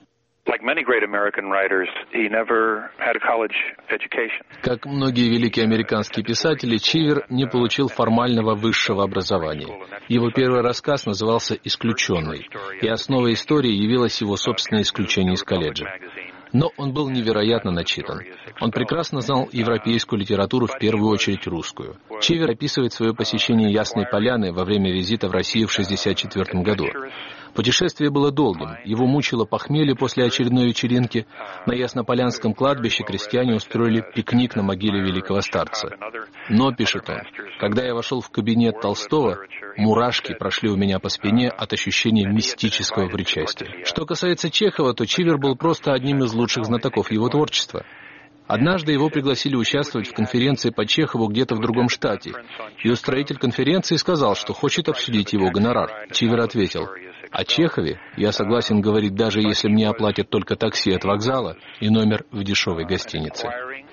Как многие великие американские писатели, Чивер не получил формального высшего образования. Его первый рассказ назывался «Исключенный», и основой истории явилось его собственное исключение из колледжа. Но он был невероятно начитан. Он прекрасно знал европейскую литературу, в первую очередь русскую. Чивер описывает свое посещение Ясной Поляны во время визита в Россию в 1964 году. Путешествие было долгим, его мучило похмелье после очередной вечеринки. На Яснополянском кладбище крестьяне устроили пикник на могиле великого старца. Но, пишет он, когда я вошел в кабинет Толстого, мурашки прошли у меня по спине от ощущения мистического причастия. Что касается Чехова, то Чивер был просто одним из лучших знатоков его творчества. Однажды его пригласили участвовать в конференции по Чехову где-то в другом штате, и устроитель конференции сказал, что хочет обсудить его гонорар. Чивер ответил: «О Чехове я согласен говорить, даже если мне оплатят только такси от вокзала и номер в дешевой гостинице».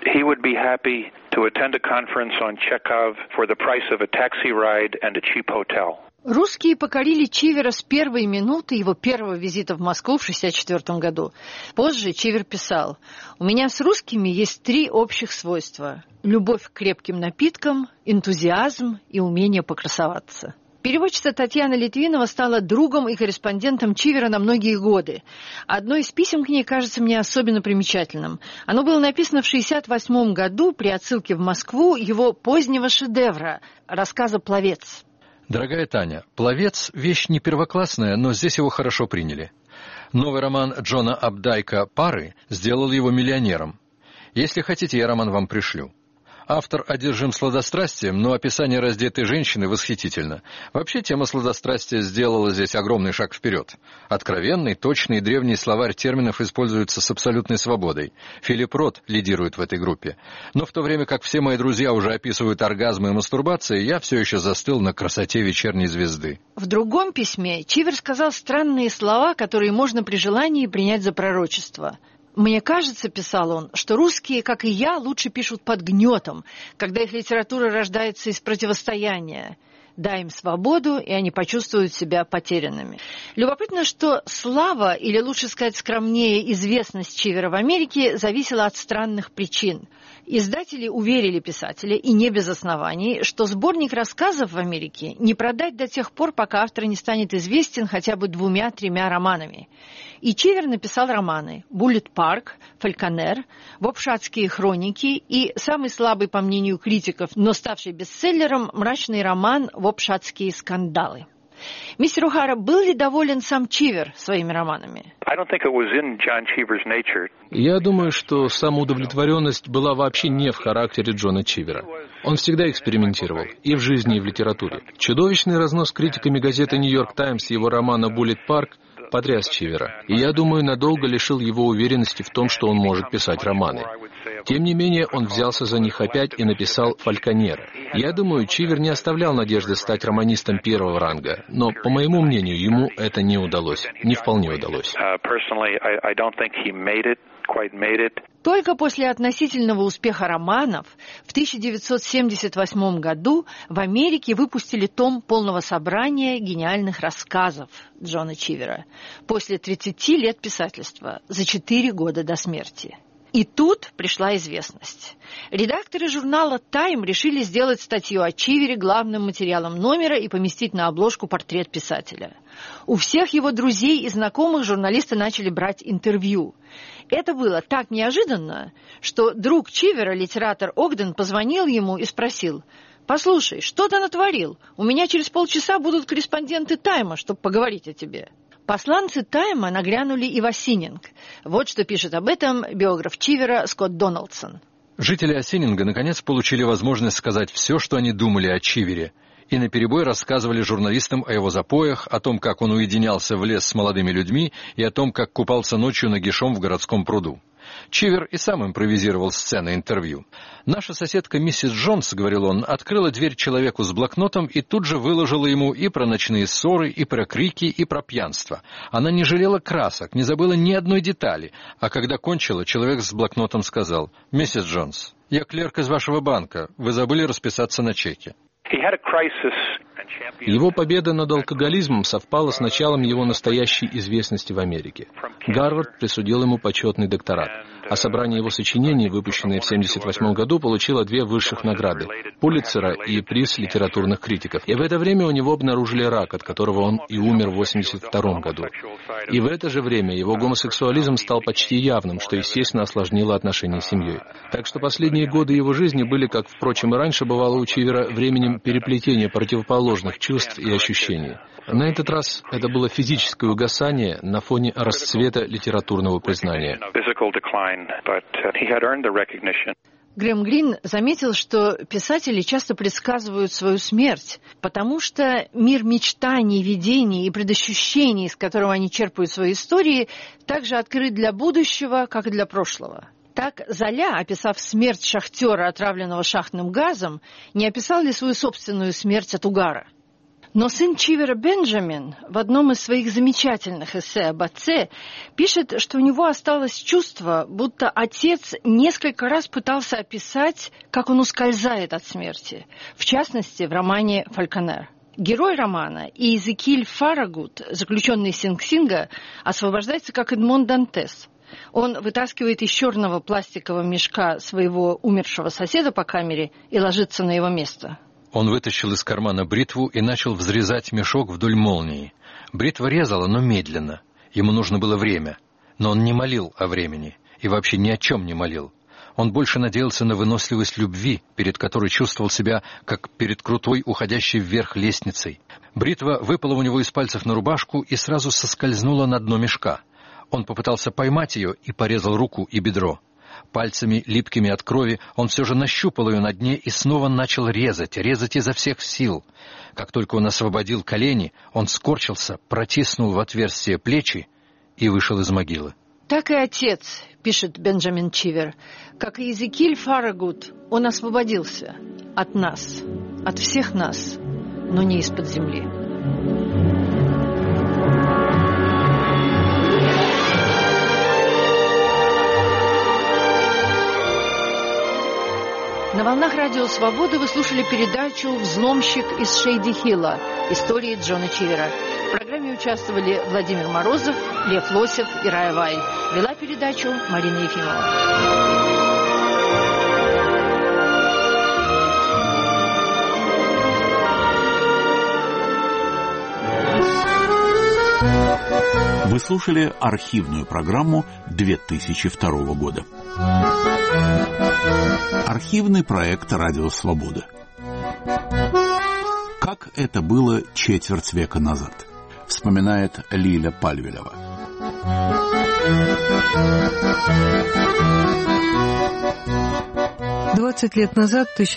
Русские покорили Чивера с первой минуты его первого визита в Москву в 1964 году. Позже Чивер писал: «У меня с русскими есть 3 общих свойства: любовь к крепким напиткам, энтузиазм и умение покрасоваться». Переводчица Татьяна Литвинова стала другом и корреспондентом Чивера на многие годы. Одно из писем к ней кажется мне особенно примечательным. Оно было написано в 1968 году при отсылке в Москву его позднего шедевра – рассказа «Пловец». Дорогая Таня, «Пловец» — вещь не первоклассная, но здесь его хорошо приняли. Новый роман Джона Апдайка «Пары» сделал его миллионером. Если хотите, я роман вам пришлю. Автор одержим сладострастием, но описание раздетой женщины восхитительно. Вообще, тема сладострастия сделала здесь огромный шаг вперед. Откровенный, точный и древний словарь терминов используется с абсолютной свободой. Филипп Рот лидирует в этой группе. Но в то время как все мои друзья уже описывают оргазмы и мастурбации, я все еще застыл на красоте вечерней звезды. В другом письме Чивер сказал странные слова, которые можно при желании принять за пророчество. «Мне кажется, — писал он, — что русские, как и я, лучше пишут под гнетом, когда их литература рождается из противостояния. Дай им свободу, и они почувствуют себя потерянными. Любопытно, что слава, или лучше сказать скромнее, известность Чивера в Америке зависела от странных причин. Издатели уверили писателя, и не без оснований, что сборник рассказов в Америке не продать до тех пор, пока автор не станет известен хотя бы 2-3 романами. И Чивер написал романы «Буллет Парк», «Фальконер», «Вопшатские хроники» и самый слабый, по мнению критиков, но ставший бестселлером, мрачный роман «Вопшатские скандалы». Мистер О'Хара, был ли доволен сам Чивер своими романами? Я думаю, что самоудовлетворенность была вообще не в характере Джона Чивера. Он всегда экспериментировал и в жизни, и в литературе. Чудовищный разнос критиками газеты «Нью-Йорк Таймс» его романа «Буллет Парк» потряс Чивера, и, я думаю, надолго лишил его уверенности в том, что он может писать романы. Тем не менее, он взялся за них опять и написал «Фальконера». Я думаю, Чивер не оставлял надежды стать романистом первого ранга, но, по моему мнению, ему это не удалось, не вполне удалось. Только после относительного успеха романов в 1978 году в Америке выпустили том полного собрания гениальных рассказов Джона Чивера после 30 лет писательства, за 4 года до смерти. И тут пришла известность. Редакторы журнала «Тайм» решили сделать статью о Чивере главным материалом номера и поместить на обложку портрет писателя. У всех его друзей и знакомых журналисты начали брать интервью. Это было так неожиданно, что друг Чивера, литератор Огден, позвонил ему и спросил: «Послушай, что ты натворил? У меня через полчаса будут корреспонденты «Тайма», чтобы поговорить о тебе». Посланцы «Тайма» нагрянули и в Осининг. Вот что пишет об этом биограф Чивера Скотт Дональдсон. Жители Осининга наконец получили возможность сказать все, что они думали о Чивере, и наперебой рассказывали журналистам о его запоях, о том, как он уединялся в лес с молодыми людьми, и о том, как купался ночью нагишом в городском пруду. Чивер и сам импровизировал сцены интервью. «Наша соседка миссис Джонс, — говорил он, — открыла дверь человеку с блокнотом и тут же выложила ему и про ночные ссоры, и про крики, и про пьянство. Она не жалела красок, не забыла ни одной детали. А когда кончила, человек с блокнотом сказал: «Миссис Джонс, я клерк из вашего банка. Вы забыли расписаться на чеке». Его победа над алкоголизмом совпала с началом его настоящей известности в Америке. Гарвард присудил ему почетный докторат, а собрание его сочинений, выпущенное в 1978 году, получило 2 высших награды – Пулитцера и приз литературных критиков. И в это время у него обнаружили рак, от которого он и умер в 1982 году. И в это же время его гомосексуализм стал почти явным, что, естественно, осложнило отношения с семьей. Так что последние годы его жизни были, как, впрочем, и раньше бывало у Чивера, временем переплетения противоположных чувств и ощущений. На этот раз это было физическое угасание на фоне расцвета литературного признания. Грэм Грин заметил, что писатели часто предсказывают свою смерть, потому что мир мечтаний, видений и предощущений, из которого они черпают свои истории, также открыт для будущего, как и для прошлого. Так Золя, описав смерть шахтера, отравленного шахтным газом, не описал ли свою собственную смерть от угара? Но сын Чивера Бенджамин в одном из своих замечательных эссе об отце пишет, что у него осталось чувство, будто отец несколько раз пытался описать, как он ускользает от смерти, в частности, в романе «Фальконер». Герой романа Иезекииль Фаррагут, заключенный Синг-Синга, освобождается как Эдмон Дантес. Он вытаскивает из черного пластикового мешка своего умершего соседа по камере и ложится на его место. Он вытащил из кармана бритву и начал взрезать мешок вдоль молнии. Бритва резала, но медленно. Ему нужно было время. Но он не молил о времени. И вообще ни о чем не молил. Он больше надеялся на выносливость любви, перед которой чувствовал себя, как перед крутой, уходящей вверх лестницей. Бритва выпала у него из пальцев на рубашку и сразу соскользнула на дно мешка. Он попытался поймать ее и порезал руку и бедро. Пальцами, липкими от крови, он все же нащупал ее на дне и снова начал резать изо всех сил. Как только он освободил колени, он скорчился, протиснул в отверстие плечи и вышел из могилы. Так и отец, пишет Бенджамин Чивер, как и Иезекииль Фаррагут, он освободился от нас, от всех нас, но не из-под земли. На волнах Радио Свободы вы слушали передачу «Взломщик из Шейди-Хилла. Истории Джона Чивера». В программе участвовали Владимир Морозов, Лев Лосев и Рая Вай. Вела передачу Марина Ефимова. Вы слушали архивную программу 2002 года. Архивный проект «Радио Свобода». Как это было четверть века назад, вспоминает Лиля Пальвелева. «20 лет назад, в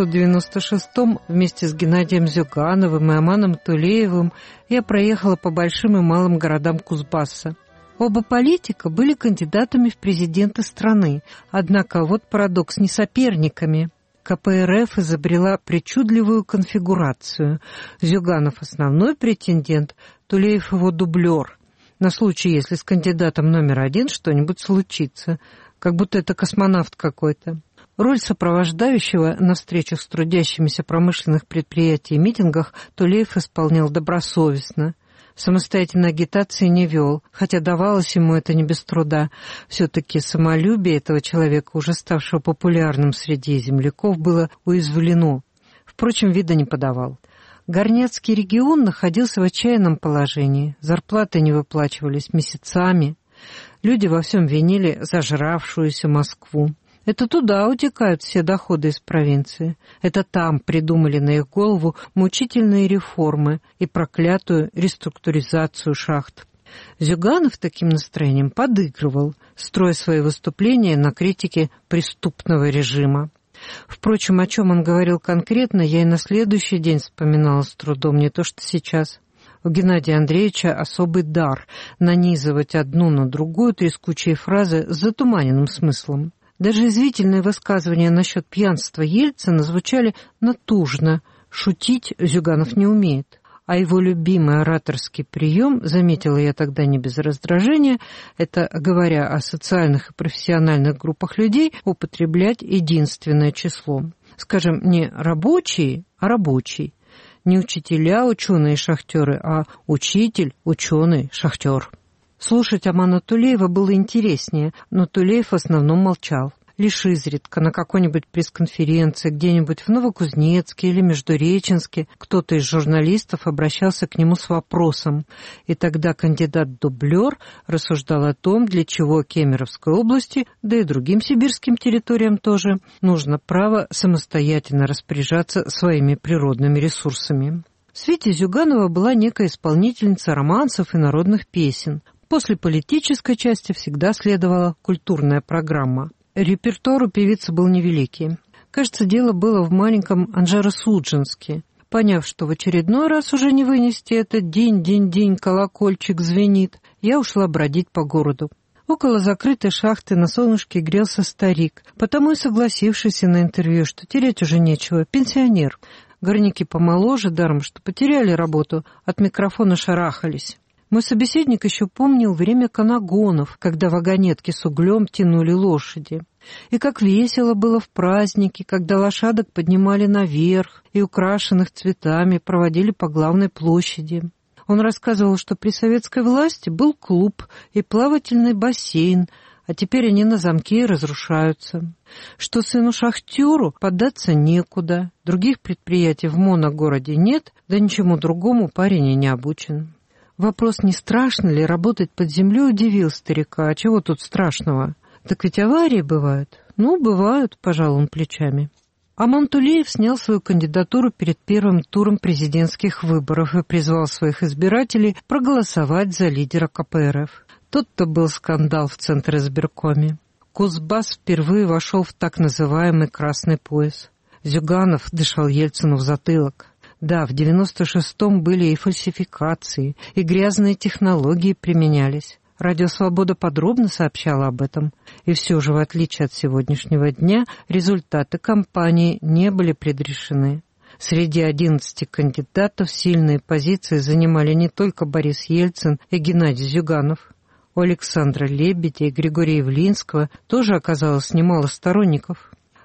1996-м, вместе с Геннадием Зюгановым и Аманом Тулеевым я проехала по большим и малым городам Кузбасса. Оба политика были кандидатами в президенты страны, однако вот парадокс, не соперниками. КПРФ изобрела причудливую конфигурацию. Зюганов – основной претендент, Тулеев – его дублер. На случай, если с кандидатом номер один что-нибудь случится, как будто это космонавт какой-то. Роль сопровождающего на встречах с трудящимися промышленных предприятий и митингах Тулеев исполнял добросовестно. Самостоятельной агитации не вел, хотя давалось ему это не без труда. Все-таки самолюбие этого человека, уже ставшего популярным среди земляков, было уязвлено. Впрочем, вида не подавал. Горняцкий регион находился в отчаянном положении. Зарплаты не выплачивались месяцами. Люди во всем винили зажравшуюся Москву. Это туда утекают все доходы из провинции. Это там придумали на их голову мучительные реформы и проклятую реструктуризацию шахт. Зюганов таким настроением подыгрывал, строя свои выступления на критике преступного режима. Впрочем, о чем он говорил конкретно, я и на следующий день вспоминала с трудом, не то что сейчас. У Геннадия Андреевича особый дар нанизывать одну на другую трескучие фразы с затуманенным смыслом. Даже извительные высказывания насчет пьянства Ельцина звучали натужно. Шутить Зюганов не умеет. А его любимый ораторский прием, заметила я тогда не без раздражения, это, говоря о социальных и профессиональных группах людей, употреблять единственное число. Скажем, не рабочие, а рабочий. Не учителя, ученые, шахтеры, а учитель, ученый, шахтер. Слушать Амана Тулеева было интереснее, но Тулеев в основном молчал. Лишь изредка на какой-нибудь пресс-конференции где-нибудь в Новокузнецке или Междуреченске кто-то из журналистов обращался к нему с вопросом, и тогда кандидат-дублер рассуждал о том, для чего Кемеровской области, да и другим сибирским территориям тоже, нужно право самостоятельно распоряжаться своими природными ресурсами. В свете Зюганова была некая исполнительница романсов и народных песен. После политической части всегда следовала культурная программа. Репертуар у певицы был невеликий. Кажется, дело было в маленьком Анжеро-Судженске. Поняв, что в очередной раз уже не вынести этот день, колокольчик звенит, я ушла бродить по городу. Около закрытой шахты на солнышке грелся старик, потому и согласившийся на интервью, что терять уже нечего, пенсионер. Горняки помоложе, даром что потеряли работу, от микрофона шарахались. Мой собеседник еще помнил время канагонов, когда вагонетки с углем тянули лошади. И как весело было в праздники, когда лошадок поднимали наверх и украшенных цветами проводили по главной площади. Он рассказывал, что при советской власти был клуб и плавательный бассейн, а теперь они на замке и разрушаются. Что сыну-шахтеру податься некуда, других предприятий в моногороде нет, да ничему другому парень и не обучен. Вопрос, не страшно ли работать под землей, удивил старика. А чего тут страшного? Так ведь аварии бывают. Ну, бывают, пожал он плечами. Аман Тулеев снял свою кандидатуру перед первым туром президентских выборов и призвал своих избирателей проголосовать за лидера КПРФ. Тот-то был скандал в Центризбиркоме. Кузбасс впервые вошел в так называемый «красный пояс». Зюганов дышал Ельцину в затылок. Да, в 96-м были и фальсификации, и грязные технологии применялись. Радио «Свобода» подробно сообщала об этом. И все же, в отличие от сегодняшнего дня, результаты кампании не были предрешены. Среди 11 кандидатов сильные позиции занимали не только Борис Ельцин и Геннадий Зюганов. У Александра Лебедя и Григория Явлинского тоже оказалось немало сторонников.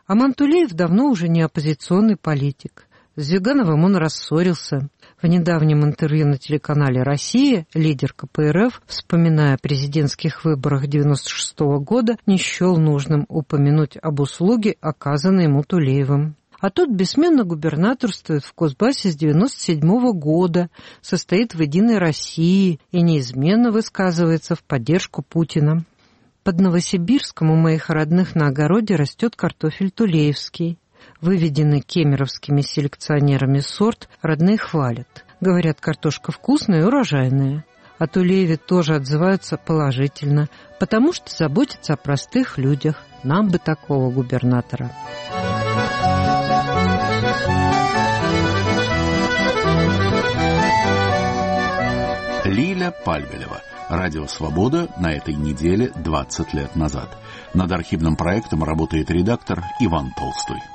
Аман Тулеев давно уже не оппозиционный политик. С Зюгановым он рассорился. В недавнем интервью на телеканале «Россия» лидер КПРФ, вспоминая о президентских выборах 1996 года, не счел нужным упомянуть об услуге, оказанной ему Тулеевым. А тот бессменно губернаторствует в Кузбассе с 1997 года, состоит в «Единой России» и неизменно высказывается в поддержку Путина. Под Новосибирском у моих родных на огороде растет картофель тулеевский. Выведенный кемеровскими селекционерами сорт родные хвалят. Говорят, картошка вкусная и урожайная. О Тулееве тоже отзываются положительно, потому что заботится о простых людях. Нам бы такого губернатора. Лиля Пальвелева. Радио «Свобода» на этой неделе 20 лет назад. Над архивным проектом работает редактор Иван Толстой.